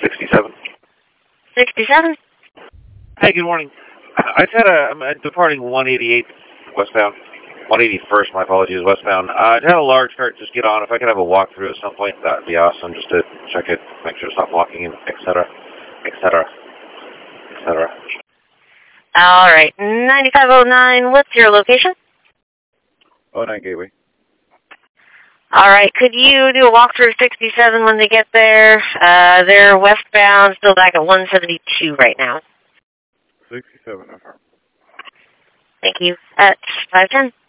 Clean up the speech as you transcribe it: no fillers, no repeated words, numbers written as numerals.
67. 67? Hey, good morning. I'm departing 188 westbound. 181st, my apologies, westbound. I had a large cart just get on. If I could have a walkthrough at some point, that would be awesome, just to check it, make sure it's not blocking in, etc., etc., etc. All right. 9509, what's your location? 09 Gateway. All right. Could you do a walkthrough of 67 when they get there? They're westbound, still back at 172 right now. 67, affirm. Thank you. At 510.